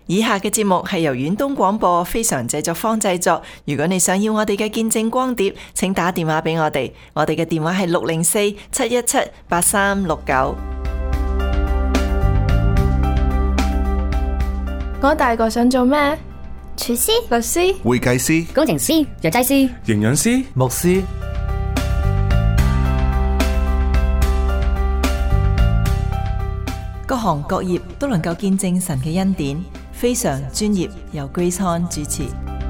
以下嘅節目係由遠東廣播非常製作坊製作。如果你想要我哋嘅見證光碟，請打電話俾我哋。我哋嘅電話係604-717-8369。 我大個想做咩？ 廚師、 律師、 會計師、 工程師、藥劑師、 營養師、 牧師。 各行各業都能夠見證神嘅恩典，非常專業，由 Grace Han 主持。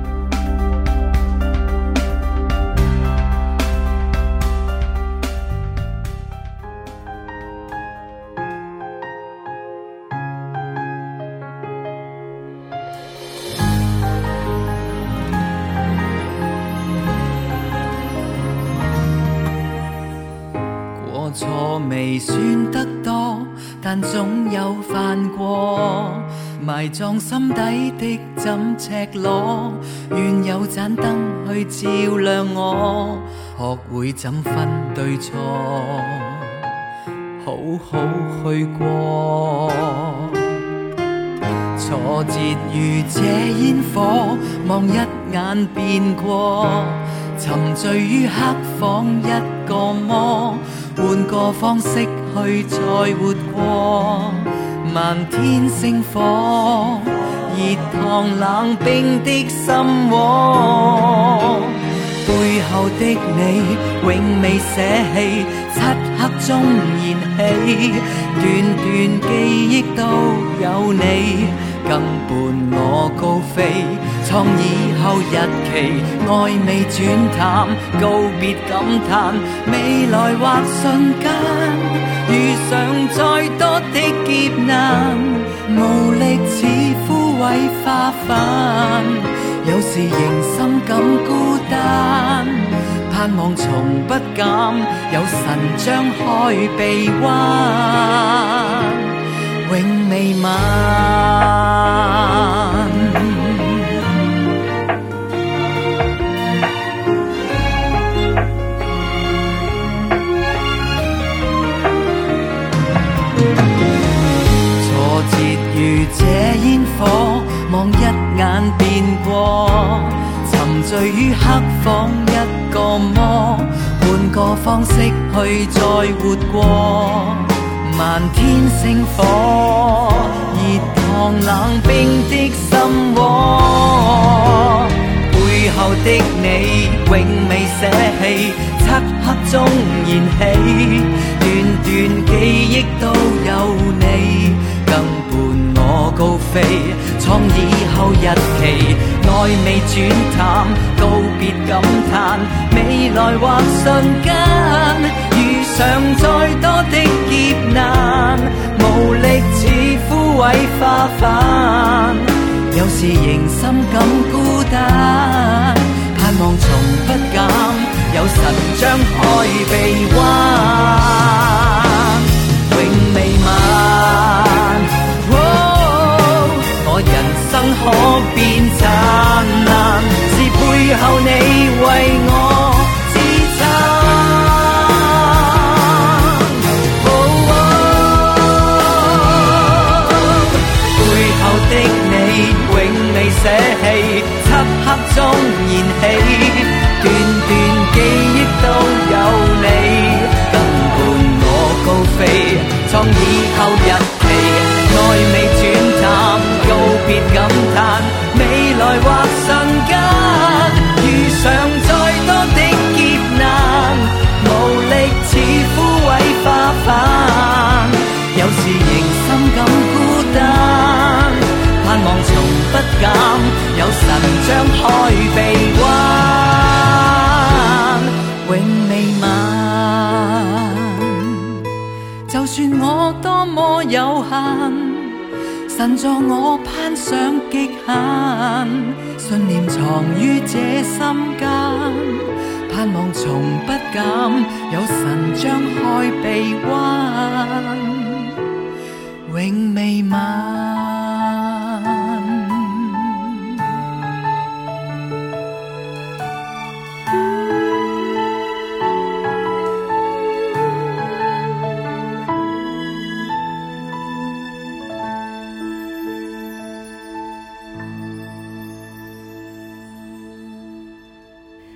過錯未算得多，但總有犯過，埋葬心底的怎赤裸，願有盞燈去照亮我，學會怎分對錯，好好去過。挫折如這煙火，望一眼便過，沉醉於黑房一個魔，換個方式去再活過，漫天星火，熱燙冷冰的心窩，背後的你永未捨棄，漆黑中燃起，段段記憶都有你，更伴我高飛，創以後日期，愛未轉淡，告別感嘆，未來或瞬間，遇上再多的劫難，無力似枯萎花瓣，有時仍深感孤單，盼望從不減，有神張開臂彎，永未晚。挫折如這煙火，望一眼便過，沉醉於黑房一個魔，換個方式去再活過，漫天星火，熱燙冷冰的心窩，背後的你永未捨棄，漆黑中燃起，段段記憶都有你，更伴我高飛，創以後日期，愛未轉淡，告別感嘆，未來或瞬間，遇上再多的劫難，無力似枯萎花瓣，有時仍深感孤單，盼望從不減，有神張開臂彎，永未晚。我人生可變燦爛，是背後你為我支撐。背後的你永未捨棄，漆黑中燃起，段段記憶都有你，更伴我高飛，創以後日期，愛未轉淡，告別感嘆，未來或瞬間，遇上再多的劫難，無力似枯萎花瓣，有時仍深感孤單，盼望從不減，有神張開臂彎，永未晚。就算我多麼有限，神助我攀上極限，信念藏於這心間，盼望從不減，有神張開臂彎，永未晚。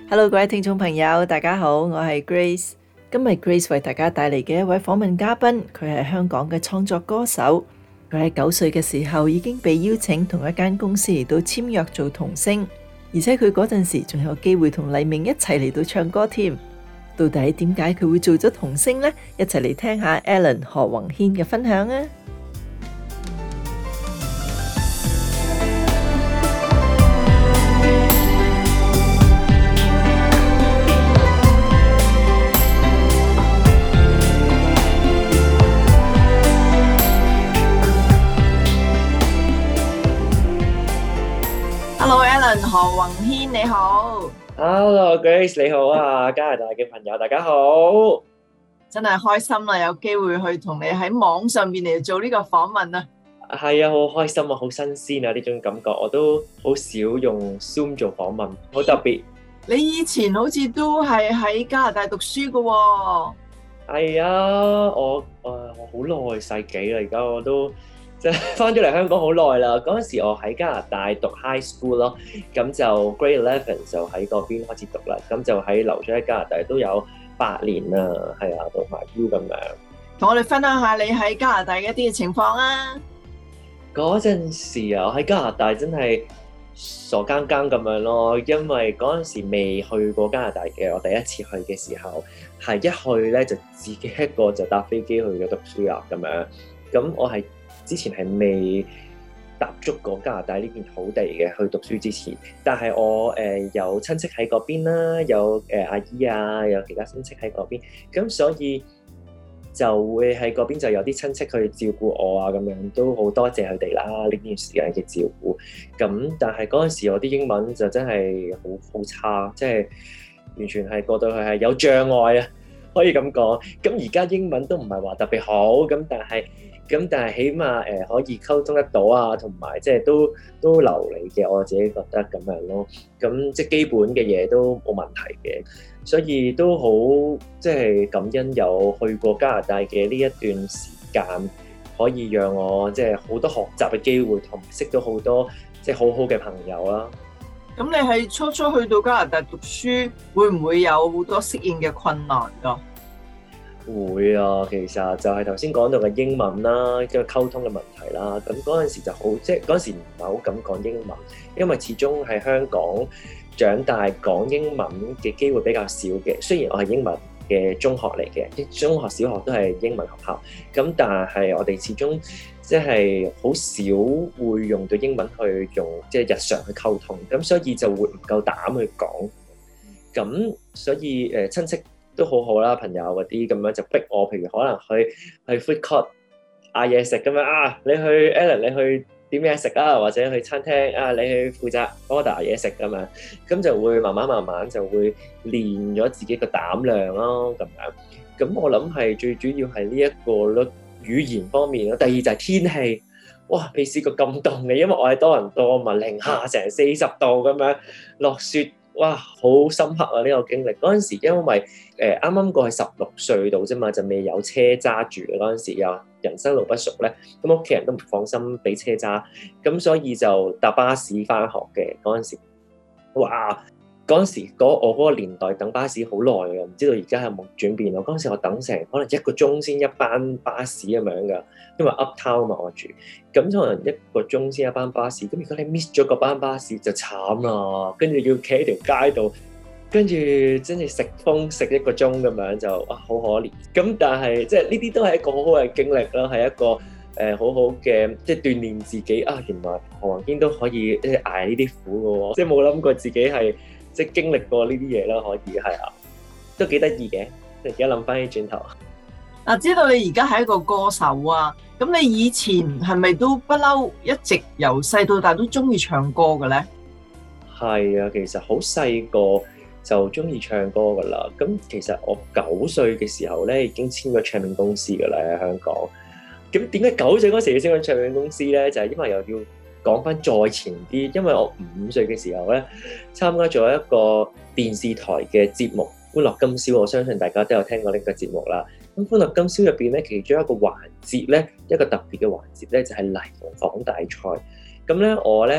Hello， 各位聽眾朋友，大家好，我係 Grace。今日 Grace 為大家帶嚟嘅一位訪問嘉賓，佢係香港嘅創作歌手。佢喺9歲嘅時候已經被邀請同一間公司嚟到簽約做童星，而且佢嗰陣時仲有機會同黎明一齊嚟到唱歌添。到底點解佢會做咗童星呢？一齊嚟聽下 Alan 何宏軒嘅分享啊！Hello Alan 何宏軒你好。 Hello Grace 你好啊，加拿大嘅朋友大家好， 真係開心啦，有機會去同你喺網上面嚟做呢個訪問啊。 係啊，好開心啊，好新鮮啊，呢種感覺我都好少用 Zoom 做訪問，好特別。 你以前好似都係喺加拿大讀書㗎喎。 係啊，我好耐世紀啦，而家我都即係翻咗嚟香港好耐啦。嗰陣時我喺加拿大讀 high school 咯，咁就 grade 11就喺嗰邊開始讀啦，咁就留咗喺加拿大都有8年啦，係啊，讀埋 U 咁樣。同我哋分享下你喺加拿大嘅一啲嘅情況啊。嗰陣時啊，我喺加拿大真係傻更更咁樣咯，因為嗰陣時未去過加拿大嘅，我第一次去嘅時候係一去咧就自己一個就搭飛機去咗讀書啦咁樣。咁我係之前係未踏足過加拿大呢片土地嘅，去讀書之前，但係我有親戚喺嗰邊啦，有阿姨啊，有其他親戚喺嗰邊，咁所以就會喺嗰邊就有啲親戚去照顧我啊，咁樣都好多謝佢哋啦呢段時間嘅照顧。咁但係嗰陣時我啲英文就真係好差，即係完全係過到去係有障礙啊，可以咁講。咁而家英文都唔係話特別好，咁但係起碼可以溝通得到啊，同埋即係都流利嘅，我自己覺得咁樣咯。咁即係基本嘅嘢都冇問題嘅，所以都好即係感恩有去過加拿大嘅呢一段時間，可以讓我即係好多學習嘅機會，同埋識到好多即係好好嘅朋友啦。 咁你係初初去到加拿大讀書，會唔會有好多適應嘅困難㗎？ 會啊，其實就係頭先講到嘅英文啦，即係溝通嘅問題啦。咁嗰陣時就好，即係嗰陣時唔係好敢講英文，因為始終喺香港長大講英文嘅機會比較少嘅。雖然我係英文嘅中學嚟嘅，中學、小學都係英文學校，咁但係我哋始終即係好少會用到英文去用，即係日常去溝通，咁所以就會唔夠膽去講。咁所以親戚都好好啦，朋友嗰啲咁樣就逼我，譬如可能去 food court 嗌嘢食咁樣啊，你去 Alan 你去點嘢食啊，或者去餐廳啊，你去負責 order 嘢食咁樣，咁就會慢慢就會練咗自己個膽量咯，咁樣。咁我諗係最主要係呢一個咯，語言方面咯。第二就係天氣，哇，未試過咁凍嘅，因為我係多倫多嘛，零下成40度咁樣落雪。哇，好深刻啊！呢個經歷嗰陣時，因為啱啱過去16歲度啫嘛，就未有車揸住嘅嗰陣時，又人生路不熟咧，咁屋企人都唔放心俾車揸，咁所以就搭巴士翻學嘅嗰陣時。哇！嗰陣時我嗰個年代等巴士好耐嘅，唔知道而家有冇轉變咯。嗰陣時我等成可能1個鐘先一班巴士咁樣㗎，因為 Uptown 嘛我住，咁可能1個鐘先一班巴士。咁如果你 miss 咗嗰班巴士就慘啦，跟住要企喺條街度，跟住真係食風食1個鐘咁樣就好可憐。咁但係即係呢啲都係一個好好嘅經歷啦，係一個好好嘅即係鍛鍊自己啊！原來何宏軒都可以即係捱呢啲苦嘅喎，即係冇諗過自己係。即係經歷過呢啲嘢啦，可以係啊，都幾得意嘅。而家諗翻起轉頭， 知道你而家係一個歌手啊，咁你以前係咪都不嬲一直由細到大都中意唱歌嘅咧？ 係啊，其實好細個就中意唱歌噶啦。咁其實我9歲嘅時候咧已經簽咗唱片公司噶啦喺香港。咁點解9歲嗰時要簽咗唱片公司咧？就係因為又要講翻再前啲，因為我5歲嘅時候咧參加咗一個電視台嘅節目《歡樂今宵》，我相信大家都有聽過呢個節目啦。咁《歡樂今宵》入邊咧，其中一個環節咧，一個特別嘅環節咧，就係泥模仿大賽。咁咧，我咧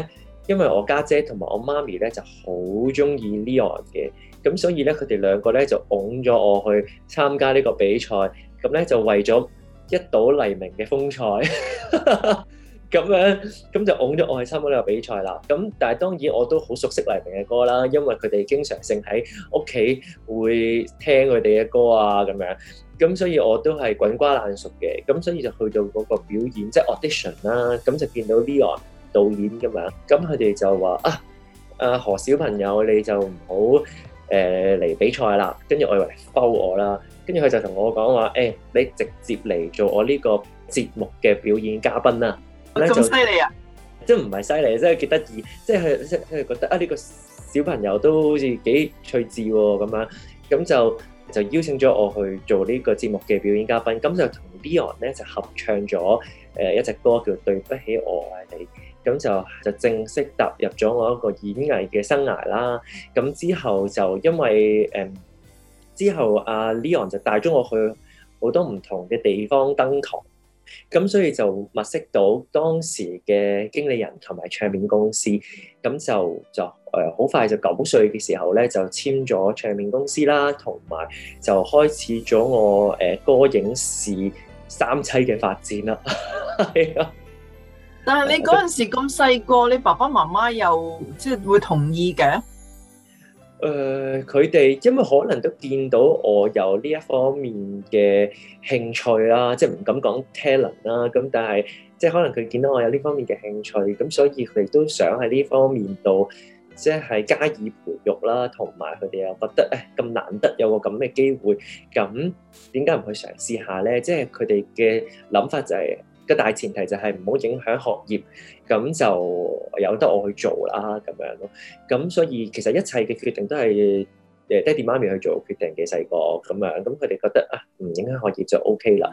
因為我家姐同埋我媽咪咧就好中意 Leon 嘅，咁所以咧佢哋兩個咧就擁咗我去參加呢個比賽，咁咧就為咗一睹黎明嘅風采。咁樣咁就擁咗我去參加呢個比賽啦。咁但係當然我都好熟悉黎明嘅歌啦，因為佢哋經常性喺屋企會聽佢哋嘅歌啊咁樣。咁所以我都係滾瓜爛熟嘅。咁所以就去到嗰個表演，即係 audition 啦。咁就見到 Leon 導演咁樣。咁佢哋就話何小朋友你就唔好嚟比賽啦。跟住我以為摟我啦。跟住佢就同我講話你直接嚟做我呢個節目嘅表演嘉賓啦。 咁犀利啊！ 即係唔係犀利，即係幾得意，即係佢覺得呢個小朋友都好似幾趣致喎咁樣，咁就邀請咗我去做呢個節目嘅表演嘉賓，咁就同 Leon 咧就合唱咗一隻歌叫對不起我愛你，咁就正式踏入咗我一個演藝嘅生涯啦。咁之後就因為之後阿 Leon 就帶咗我去好多唔同嘅地方登台。咁所以就物識到當時嘅經理人同埋唱片公司，咁就好快就9歲嘅時候咧就簽咗唱片公司啦，同埋就開始咗我歌影視三棲嘅發展啦。係啊， 但係你嗰陣時咁細個，你爸爸媽媽又即係會同意嘅？ 佢哋因為可能都見到我有呢一方面嘅興趣啦，即係唔敢講 talent 啦，咁但係即係可能佢見到我有呢方面嘅興趣，咁所以佢哋都想喺呢方面度即係加以培育啦，同埋佢哋又覺得咁難得有個咁嘅機會，咁點解唔去嘗試下咧？即係佢哋嘅諗法就係個大前提就係唔好影響學業，咁就由得我去做啦咁樣咯。咁所以其實一切嘅決定都係爹哋媽咪去做決定嘅，細個咁樣，咁佢哋覺得唔影響學業就 OK 啦。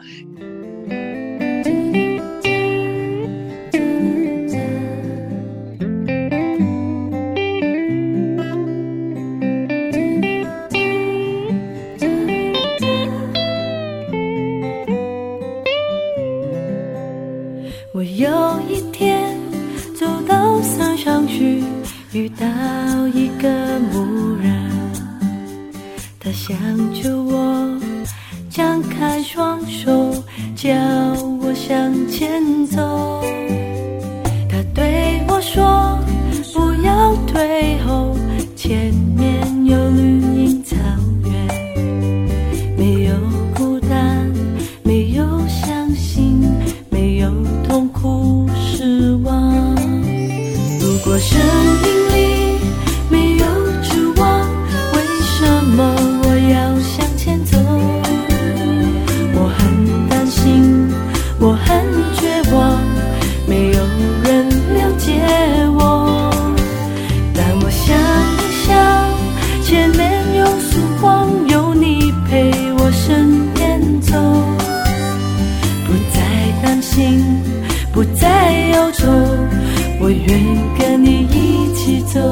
我有一天走到山上去，遇到一个牧人，他向着我张开双手，叫我向前走。他对我说，不要退后，前面有绿荫草原，没有孤单，没有伤心，没有痛苦失望。如果生命里没有指望，为什么我要向前走？我很担心，我很绝望，没有人了解我。但我想一想，前面有曙光，有你陪我身边走，不再担心，不再忧愁，我愿跟你一起走。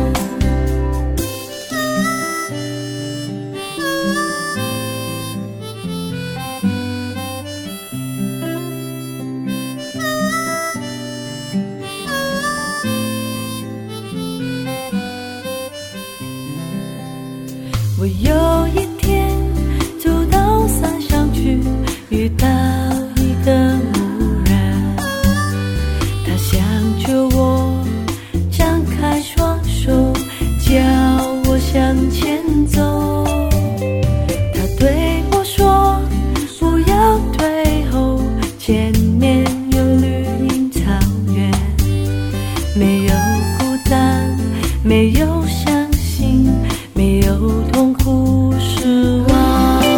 我有一天走到山上去，遇到一个牧人，他向着我张开双手，叫我向前走。他对我说，不要退后，前面有绿荫草原，没有孤单，没有伤心，没有痛苦失望。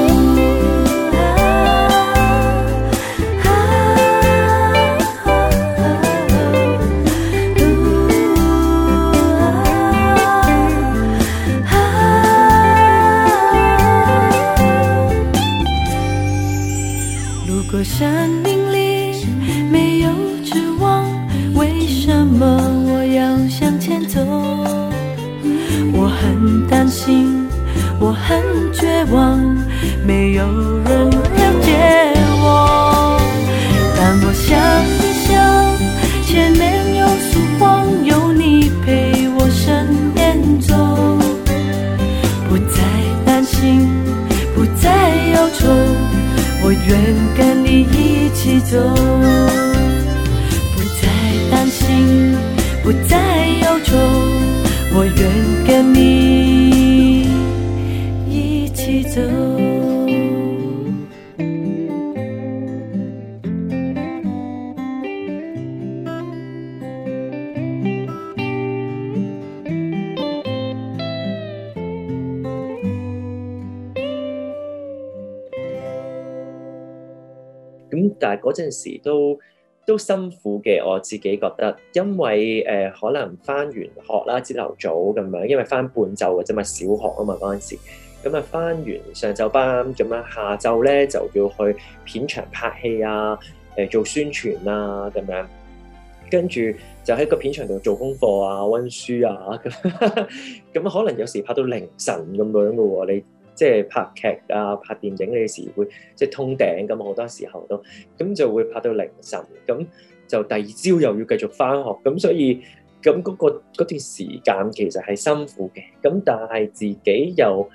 如果生命里没有指望，为什么我要向前走？我很担心，我很绝望，没有人了解我。但我想一想，前面有曙光，有你但係嗰陣時都辛苦嘅，我自己覺得，因為可能翻完學啦，朝頭早咁樣，因為翻半晝嘅啫嘛，小學啊嘛嗰陣時，咁啊翻完上晝班咁樣，下晝咧就要去片場拍戲啊，做宣傳啊咁樣，跟住就喺個片場度做功課啊、溫書啊咁可能有時拍到凌晨咁樣嘅喎，你。即係拍劇啊、拍電影，你有時會即係通頂咁，好多時候都咁就會拍到凌晨，咁就第二朝又要繼續返學，咁所以咁嗰段時間其實係辛苦嘅，咁但係自己又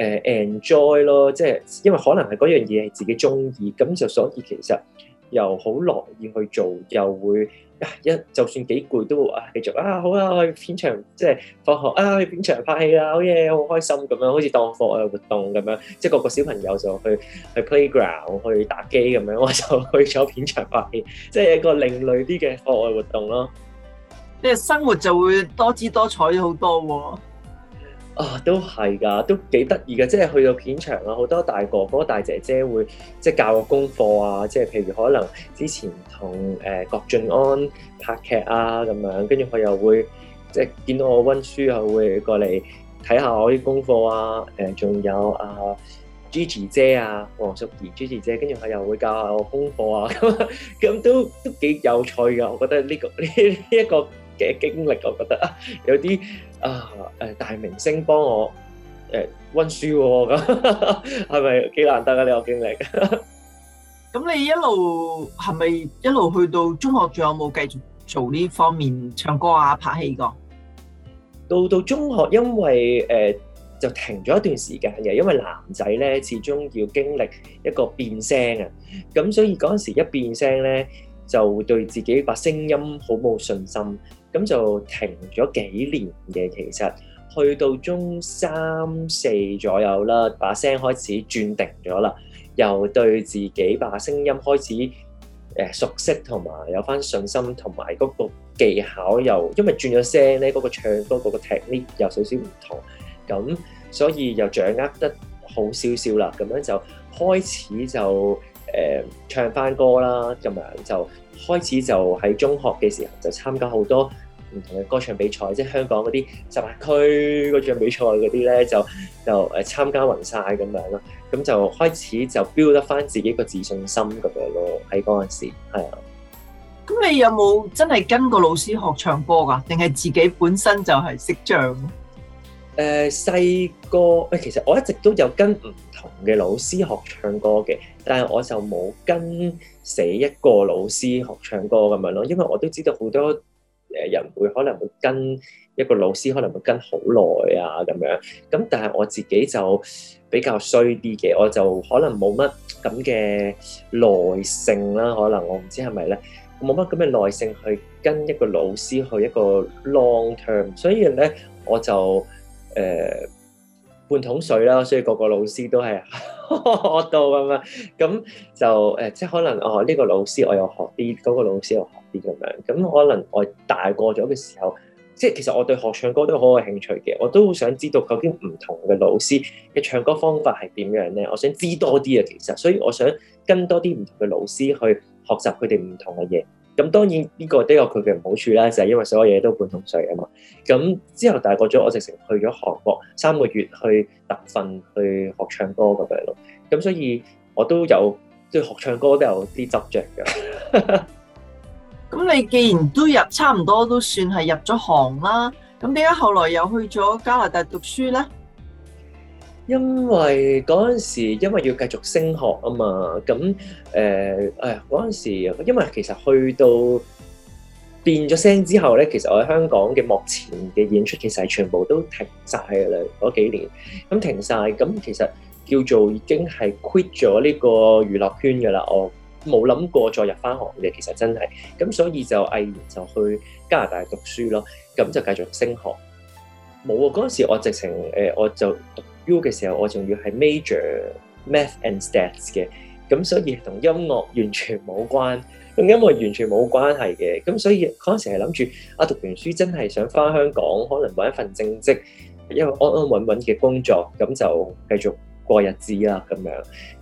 enjoy 咯，即係因為可能係嗰樣嘢係自己中意，咁就所以其實又好樂意去做，又會。就算幾攰都會繼續好啊，去片場即係放學去片場拍戲啦，好嘢，好開心咁樣，好似當課外活動咁樣，即係個個小朋友就去 playground 去打機咁樣，我就去咗片場拍戲，即係一個另類啲嘅課外活動咯。 即係生活就會多姿多彩好多喎。 都係㗎，都幾得意嘅，即係去到片場啊，好多大哥哥大姐姐會即係教我功課啊，即係譬如可能之前同郭晉安拍劇啊咁樣，跟住佢又會即係見到我溫書又會過嚟睇下我啲功課啊，仲有Gigi 姐啊，黃淑儀 Gigi 姐，跟住佢又會教下我功課啊，咁都幾有趣㗎，我覺得呢一個嘅經歷，我覺得有啲大明星幫我溫書喎，咁係咪幾難得啊？呢個經歷。 咁你一路係咪一路去到中學，仲有冇繼續做呢方面唱歌啊、拍戲㗎？ 到中學，因為就停咗一段時間嘅，因為男仔咧始終要經歷一個變聲啊，咁所以嗰陣時一變聲咧就對自己把聲音好冇信心。咁就停咗幾年嘅，其實去到中3、4左右啦，把聲開始轉定咗啦，又對自己把聲音開始熟悉同埋有返信心，同埋嗰個技巧又因為轉咗聲咧，嗰個唱歌嗰個 technique 有少少唔同，咁所以又掌握得好少少啦，咁樣就開始就唱返歌啦，咁樣就開始就喺中學嘅時候就參加好多唔同嘅歌唱比賽，即係香港嗰啲18區歌唱比賽嗰啲咧，就參加勻晒咁樣咯。咁就開始就 build 得翻自己個自信心咁樣咯。喺嗰陣時係啊。 咁你有冇真係跟個老師學唱歌㗎？定係自己本身就係識唱？ 細個其實我一直都有跟唔同嘅老師學唱歌嘅，但係我就冇跟死一個老師學唱歌咁樣咯。因為我都知道好多人可能會跟一個老師，可能會跟好耐啊咁樣。咁但係我自己就比較衰啲嘅，我就可能冇乜咁嘅耐性啦。可能我唔知係咪咧，冇乜咁嘅耐性去跟一個老師去一個 long term， 所以咧我就半桶水啦，所以個個老師都係學到咁樣，咁就即係可能呢個老師我又學啲，嗰個老師又學啲咁樣，咁可能我大個咗嘅時候，即係其實我對學唱歌都好有興趣嘅，我都好想知道究竟唔同嘅老師嘅唱歌方法係點樣咧，我想知多啲啊，其實，所以我想跟多啲唔同嘅老師去學習佢哋唔同嘅嘢。咁當然呢個都有佢嘅唔好處啦，就係因為所有嘢都半桶水啊嘛。咁之後大個咗，我直情去咗韓國3個月去特訓去學唱歌咁樣咯。咁所以我都有對學唱歌都有啲執着㗎。 咁你既然都差唔多都算係入咗行啦，咁點解後來又去咗加拿大讀書咧？ 因為嗰陣時，因為要繼續升學啊嘛，咁嗰陣時，因為其實去到變咗聲之後咧，其實我喺香港嘅幕前嘅演出其實係全部都停晒㗎啦，嗰幾年咁停晒，咁其實叫做已經係 quit 咗呢個娛樂圈㗎啦，我冇諗過再入翻行嘅，其實真係，咁所以就毅然就去加拿大讀書咯，咁就繼續升學。冇啊，嗰陣時我直情我就讀 U 嘅時候，我仲要係 major math and stats 嘅，咁所以同音樂完全冇關，同音樂完全冇關係嘅，咁所以嗰陣時係諗住讀完書真係想翻香港，可能揾一份正職，因為安安穩穩嘅工作，咁就繼續過日子啦咁樣。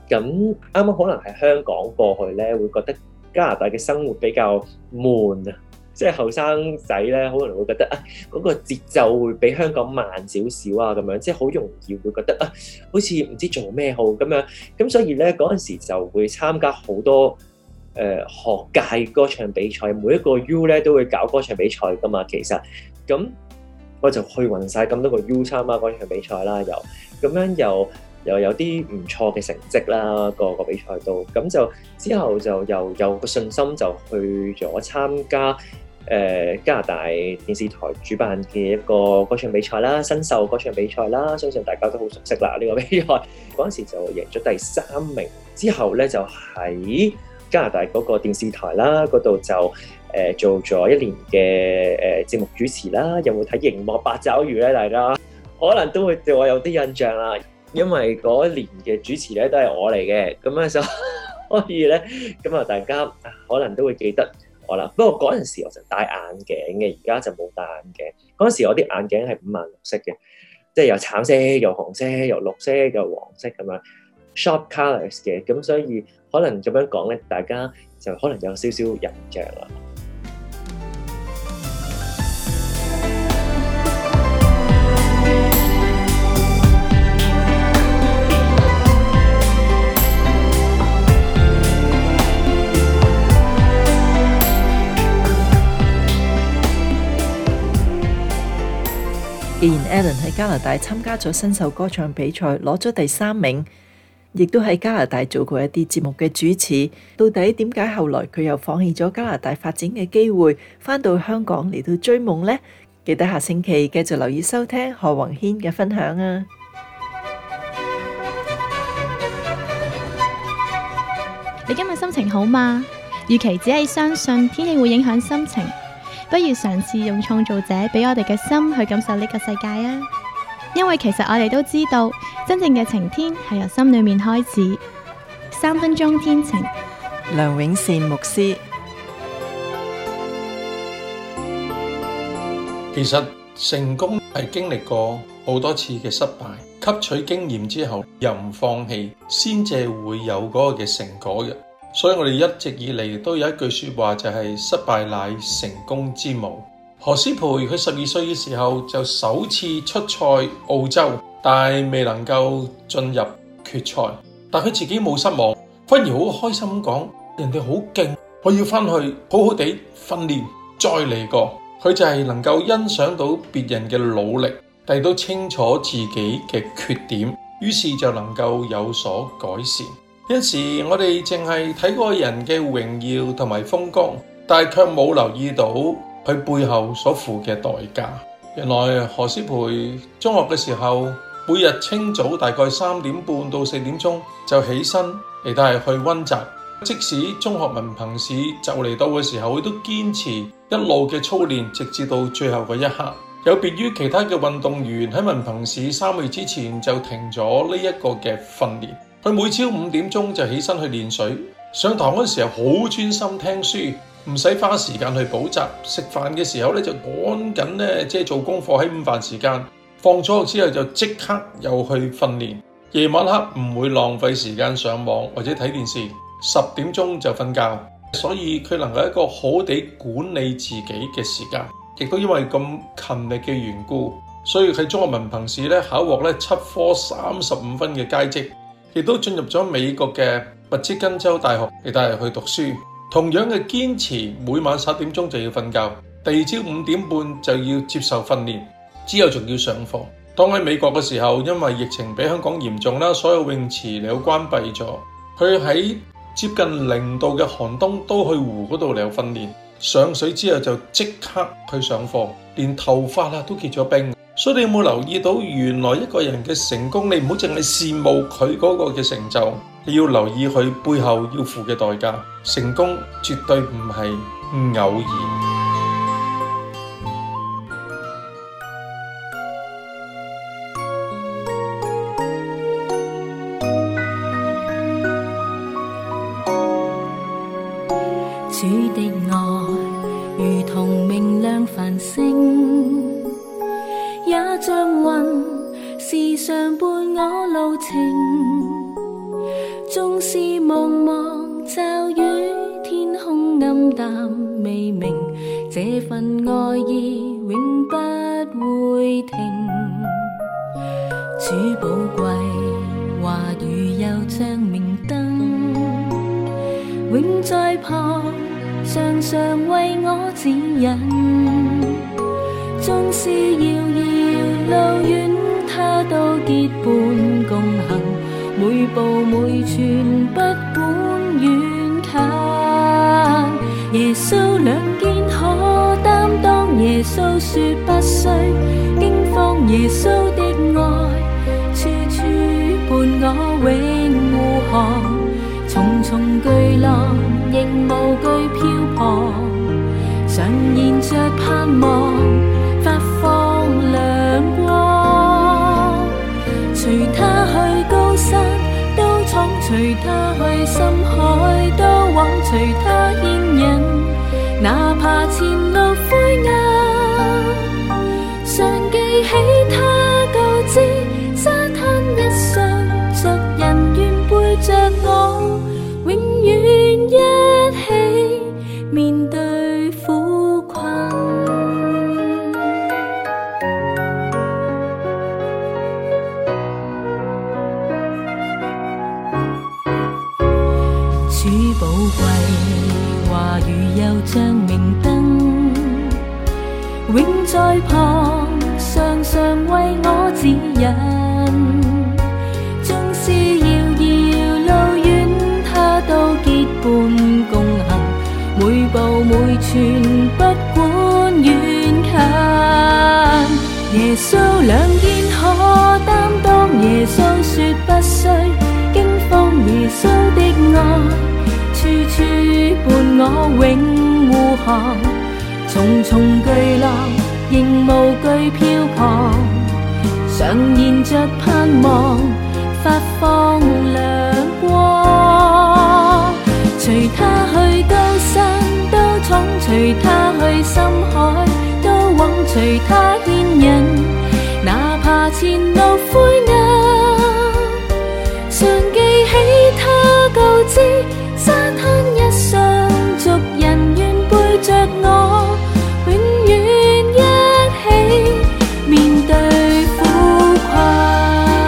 咁啱啱可能喺香港過去咧，會覺得加拿大嘅生活比較悶啊，即係後生仔咧，可能會覺得嗰個節奏會比香港慢少少啊，咁樣即係好容易會覺得好似唔知做咩好咁樣。咁所以咧嗰陣時就會參加好多學界歌唱比賽，每一個 U 咧都會搞歌唱比賽噶嘛。其實咁我就去勻晒咁多個 U 參加歌唱比賽啦，咁樣又有啲唔錯嘅成績啦，個比賽度。咁就之後就又有個信心就去咗參加加拿大電視台主辦嘅一個歌唱比賽啦，新秀歌唱比賽啦，相信大家都好熟悉啦呢個比賽。嗰陣時就贏咗第3名，之後咧就喺加拿大嗰個電視台啦，嗰度就做咗1年嘅節目主持啦。有冇睇熒幕八爪魚咧？大家可能都會對我有啲印象啦，因為嗰1年嘅主持咧都係我嚟嘅，咁樣就所以咧咁啊，大家可能都會記得我啦。不過嗰陣時我就戴眼鏡嘅，而家就冇戴眼鏡。嗰陣時我啲眼鏡係5顏6色嘅，即係有橙色、有紅色、有綠色、有黃色咁樣 sharp colours 嘅，咁所以可能咁樣講咧，大家就可能有少少印象啦。 既然 Alan 喺加拿大參加咗新秀歌唱比賽，攞咗第3名，亦都喺加拿大做過一啲節目嘅主持，到底點解後來佢又放棄咗加拿大發展嘅機會，返到香港嚟到追夢呢？記得下星期繼續留意收聽何宏軒嘅分享啊！ 你今日心情好嗎？與其只係相信天氣會影響心情，不如嘗試用創造者俾我哋嘅心去感受呢個世界啊！因為其實我哋都知道，真正嘅晴天係由心裏面開始。3分鐘天晴， 梁永善牧師。 其實成功係經歷過好多次嘅失敗，吸取經驗之後又唔放棄，先至會有嗰個嘅成果嘅。所以我哋一直以嚟都有一句說話，就係失敗乃成功之母。何詩蓓佢12歲嘅時候就首次出賽澳洲，但係未能夠進入決賽。但佢自己冇失望，反而好開心咁講：人哋好勁，我要翻去好好地訓練，再嚟過。佢就係能夠欣賞到別人嘅努力，但都清楚自己嘅缺點，於是就能夠有所改善。有時我哋淨係睇嗰個人嘅榮耀同埋風光，但係卻冇留意到佢背後所付嘅代價。原來何詩蓓中學嘅時候，每日清早大概3點半到4點鐘就起身嚟到係去溫習，即使中學文憑試就嚟到嘅時候，佢都堅持一路嘅操練，直至到最後嘅一刻。有別於其他嘅運動員喺文憑試3個月之前就停咗呢一個嘅訓練。佢每朝5點鐘就起身去練水，上堂嗰時候好專心聽書，唔使花時間去補習。食飯嘅時候咧就趕緊咧即係做功課喺午飯時間，放咗學之後就即刻又去訓練。夜晚黑唔會浪費時間上網或者睇電視，10點鐘就瞓覺。所以佢能夠一個好地管理自己嘅時間，亦都因為咁勤力嘅緣故，所以喺中學文憑試咧考獲咧7科35分嘅佳績。亦都進入咗美國嘅密芝根州大學嚟帶去讀書，同樣嘅堅持，每晚11點鐘就要瞓覺，第二朝5點半就要接受訓練，之後仲要上課。當喺美國嘅時候，因為疫情比香港嚴重啦，所有泳池嚟到關閉咗，佢喺接近0度嘅寒冬都去湖嗰度嚟到訓練，上水之後就即刻去上課，連頭髮都結咗冰。所以你有冇留意到，原來一個人嘅成功，你唔好淨係羨慕佢嗰個嘅成就，你要留意佢背後要付嘅代價。成功絕對唔係偶然。 主的愛如同明亮繁星，也像雲時常伴我路程， 縱是茫茫驟雨，天空暗淡未明，這份愛意永不會停。主寶貴話語又像明燈，永在旁，常常為我指引。縱是遙遙路遠，他都結伴共行，每步每寸不管遠近。耶穌兩肩可擔當，耶穌說不需驚慌，耶穌的愛處處伴我永護航。重重巨浪亦無懼漂泊，常燃着盼望，發放亮光。隨他去高山都闖，隨他去深海都往，隨他牽引，哪怕前路灰暗，常記起他告知沙灘一上，族人願背着我，永遠一起面對苦困。主寶貴話語又像明燈，永在旁，常常為我指引。縱是遙遙路遠，他都結伴共行，每步每寸不管遠近。耶穌兩肩可擔當，耶穌說不需驚慌，耶穌的愛處處伴我永護航。重重巨浪仍無懼漂泊，常燃着盼望，發放亮光。隨他去高山都闖，隨他去深海都往，隨他牽引，哪怕前路灰暗，常記起他告知沙灘一上，族人願背着我，永遠一起面對苦困。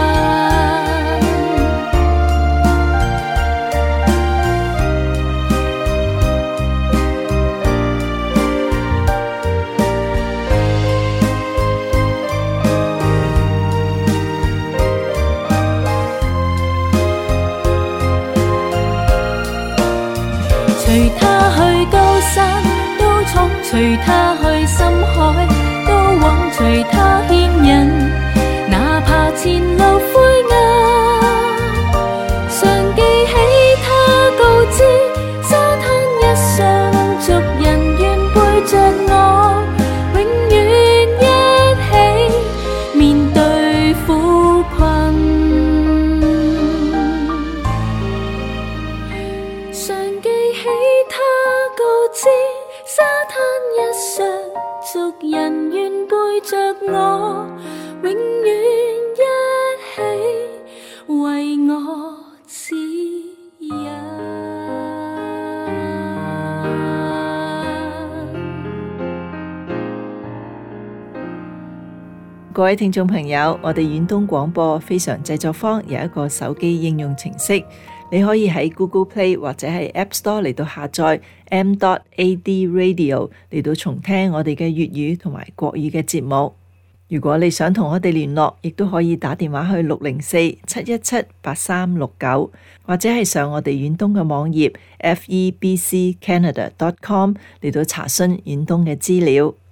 隨他去高山都闖，隨他去深海都往，隨他牽引，哪怕前路灰暗，常記起他告知沙灘一上，族人願背着我，永遠一起面對苦困。常記起他告知沙灘一上，族人願背着我，永遠一起為我指引。 各位聽眾朋友，我哋遠東廣播非常製作坊有一個手機應用程式，你可以喺 Google Play 或者係 App Store 嚟到下載 m.ad radio 嚟到重聽我哋嘅粵語同埋國語嘅節目。如果你想同我哋聯絡，亦都可以打電話去604-717-8369，或者係上我哋遠東嘅網頁 febccanada.com 嚟到查詢遠東嘅資料。